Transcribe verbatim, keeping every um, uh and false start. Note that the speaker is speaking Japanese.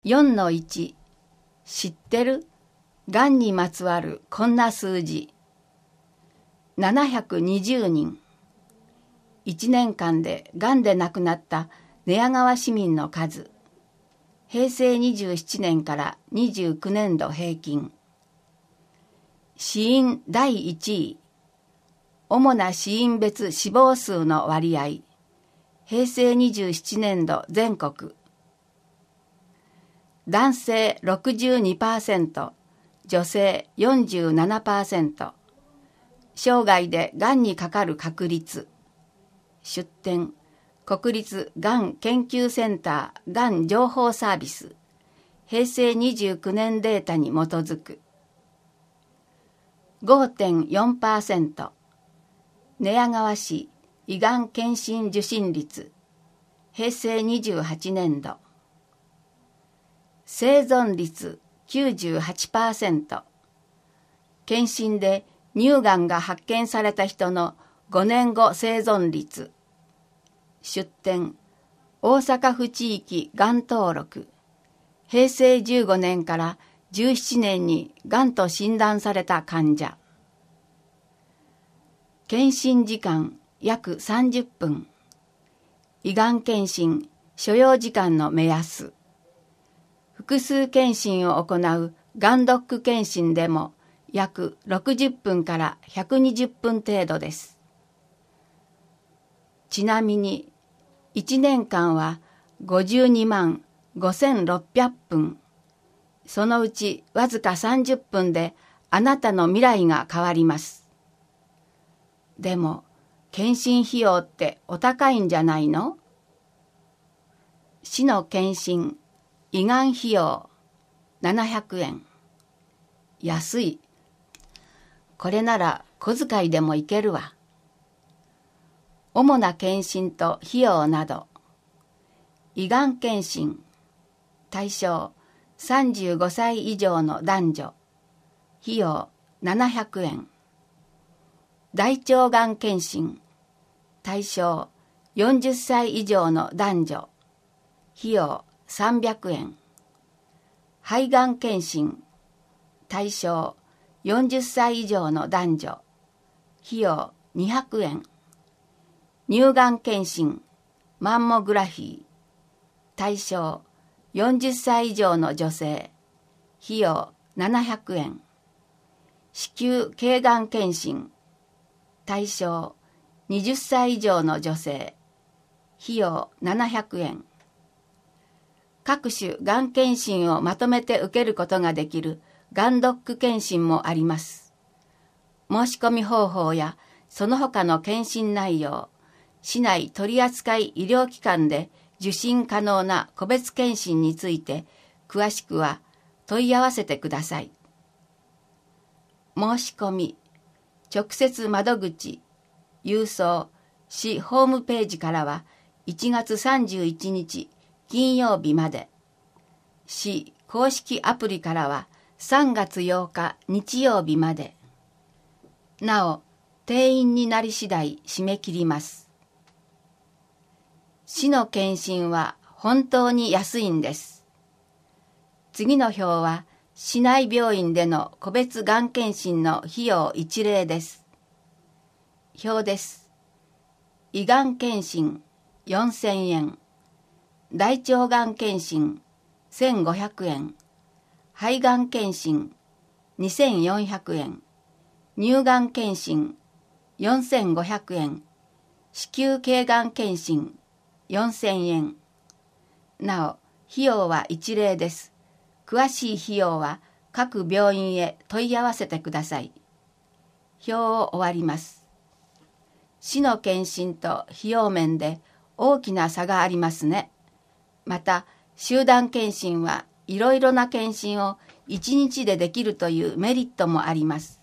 よんのいち 知ってる？がんにまつわるこんな数字。ななひゃくにじゅうにん。いちねんかんでがんで亡くなった寝屋川市民の数。へいせいにじゅうななねんからにじゅうきゅうねんど平均。死因だいいちい。主な死因別死亡数の割合。へいせいにじゅうななねんど全国。男性 ろくじゅうにパーセント、女性 よんじゅうななパーセント。生涯でがんにかかる確率。出典、国立がん研究センターがん情報サービス。へいせいにじゅうきゅうねんデータに基づく。ごてんよんパーセント。寝屋川市胃がん検診受診率。へいせいにじゅうはちねんど。生存率 きゅうじゅうはちパーセント。検診で乳がんが発見された人のごねんご生存率。出典、大阪府地域がん登録。へいせいじゅうごねんからじゅうななねんにがんと診断された患者。検診時間約さんじゅっぷん。胃がん検診所要時間の目安。複数検診を行うがんドック検診でも約ろくじゅっぷんからひゃくにじゅっぷん程度です。ちなみにいちねんかんはごじゅうにまんごせんろっぴゃくぷん。そのうちわずかさんじゅっぷんであなたの未来が変わります。でも検診費用ってお高いんじゃないの？市の検診胃がん費用ななひゃくえん。安い。これなら小遣いでもいけるわ。主な検診と費用など。胃がん検診。対象さんじゅうごさい以上の男女。費用ななひゃくえん。大腸がん検診。対象よんじゅっさい以上の男女。費用さんびゃくえん。肺がん検診。対象よんじゅっさい以上の男女。費用にひゃくえん。乳がん検診。マンモグラフィー。対象よんじゅっさい以上の女性。費用ななひゃくえん。子宮頸がん検診。対象はたち以上の女性。費用ななひゃくえん。各種がん検診をまとめて受けることができるがんドック検診もあります。申し込み方法やその他の検診内容、市内取扱医療機関で受診可能な個別検診について詳しくは問い合わせてください。申し込み、直接窓口、郵送、市ホームページからはいちがつさんじゅういちにち金曜日まで。市公式アプリからはさんがつようか日曜日まで。なお、定員になり次第締め切ります。市の検診は本当に安いんです。次の表は市内病院での個別がん検診の費用一例です。表です。胃がん検診よんせんえん。大腸がん検診せんごひゃくえん。肺がん検診にせんよんひゃくえん。乳がん検診よんせんごひゃくえん。子宮頸がん検診よんせんえん。なお、費用は一例です。詳しい費用は各病院へ問い合わせてください。表を終わります。市の検診と費用面で大きな差がありますね。また、集団検診はいろいろな検診をいちにちでできるというメリットもあります。